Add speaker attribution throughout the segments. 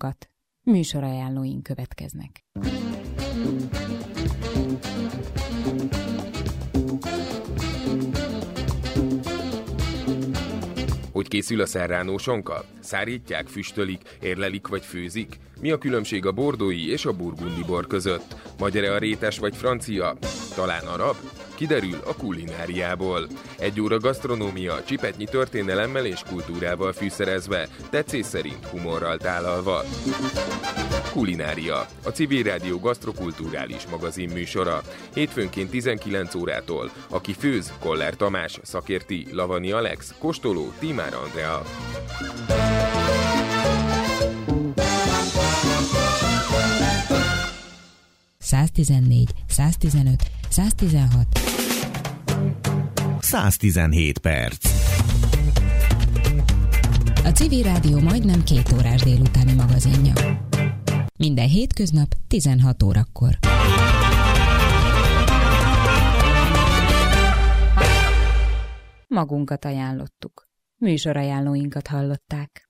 Speaker 1: magunkat. Műsorajánlóink következnek.
Speaker 2: Hogy készül a serrano sonka? Szárítják, füstölik, érlelik vagy főzik? Mi a különbség a bordói és a burgundi bor között? Magyar-e a rétes vagy francia? Talán arab? Kiderül a kulináriából. 1 óra gasztronómia, csipetnyi történelemmel és kultúrával fűszerezve, tetszés szerint humorral tálalva. Kulinária, a Civil Rádió gasztrokulturális magazin műsora. Hétfőnként 19 órától. Aki főz, Koller Tamás, szakérti, Lavani Alex, kóstoló, Tímár Andrea.
Speaker 1: ...114, 115, 116...
Speaker 3: 117 perc.
Speaker 1: A Civil Rádió majdnem 2 órás délutáni magazinja. Minden hétköznap 16 órakor. Magunkat ajánlottuk. Műsorajánlóinkat hallották.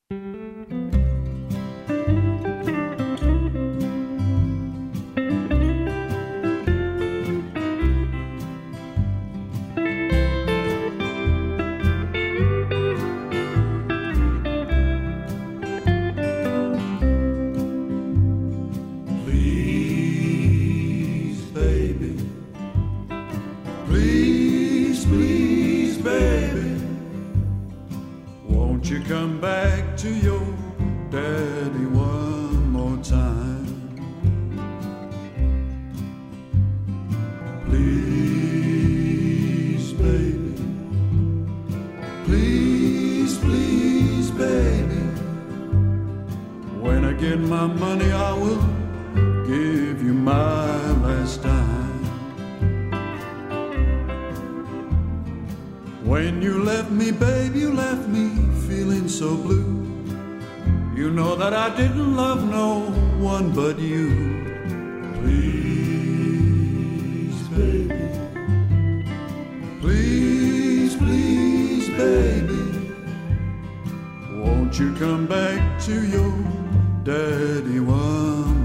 Speaker 4: You come back to your daddy one more time. Please, baby. Please, please, baby. When I get my money, I will give you my last dime. When you left me, babe, you left me feeling so blue. You know that I didn't love no one but you. Please, baby. Please, please, baby. Won't you come back to your daddy one